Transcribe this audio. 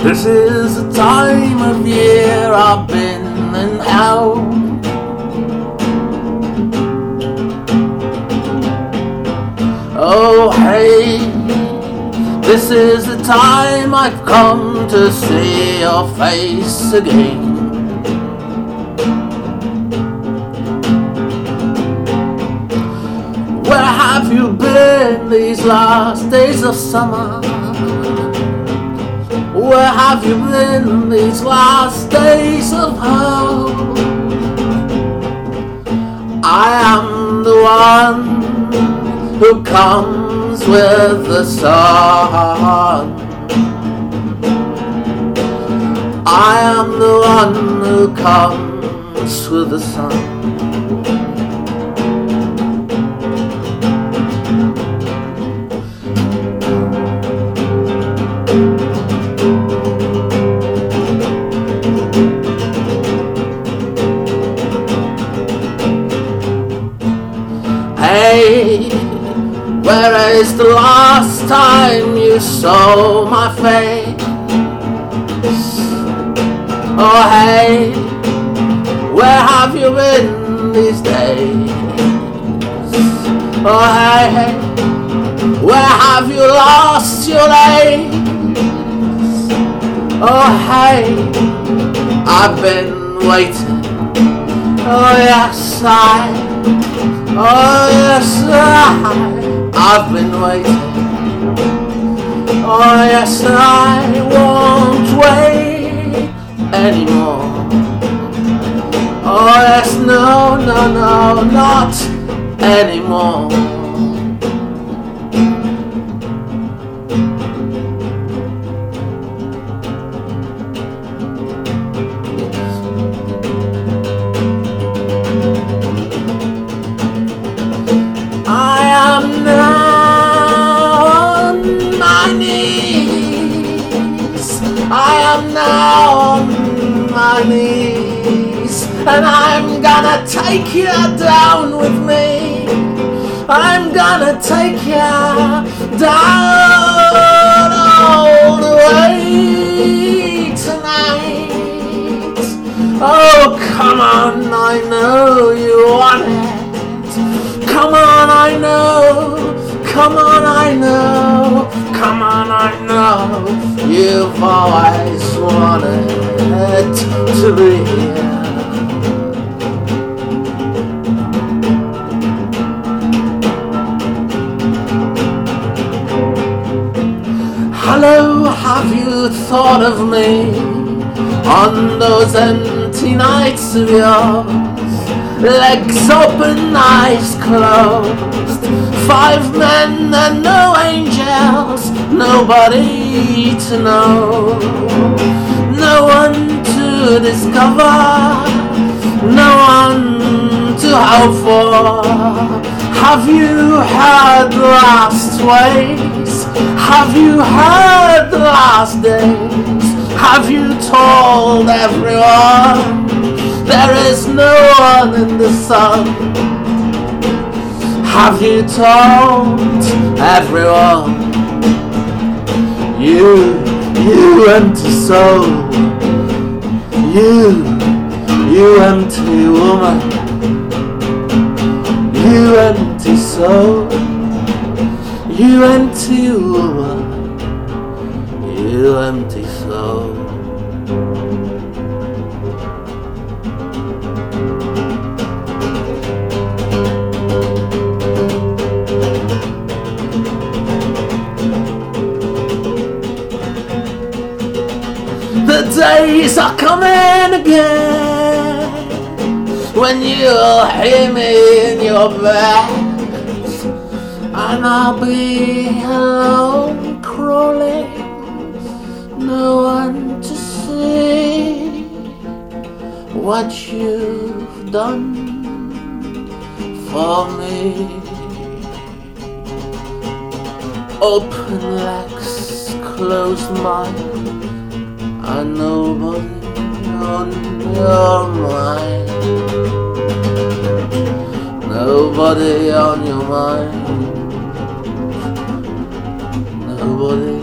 This is the time of year I've been in hell. Oh hey, this is the time I've come to see your face again. Where have you been these last days of summer? Where have you been these last days of hope? I am the one who comes with the sun. I am the one who comes with the sun. Hey, where is the last time you saw my face? Oh hey, where have you been these days? Oh hey, where have you lost your days? Oh hey, I've been waiting. Oh yes oh yes, I've been waiting. Oh yes, I won't wait anymore. Oh yes, no, not anymore. I am now on my knees, and I'm gonna take you down with me. I'm gonna take you down all the way tonight. Oh, come on, I know you want it. Come on, I know. Come on, I know. Come on, I know. You've always wanted to be here. Hello, have you thought of me on those empty nights of yours? Legs open, eyes closed. 5 men and no angels, nobody to know, no one to discover, no one to hope for. Have you heard the last ways? Have you heard the last days? Have you told everyone there is no one in the sun? Have you told everyone? You empty soul, you empty woman, you empty soul, you empty woman, you empty soul. The days are coming again when you'll hear me in your bed, and I'll be alone crawling, no one to see what you've done for me. Open legs, closed mind, and nobody on your mind. Nobody on your mind. Nobody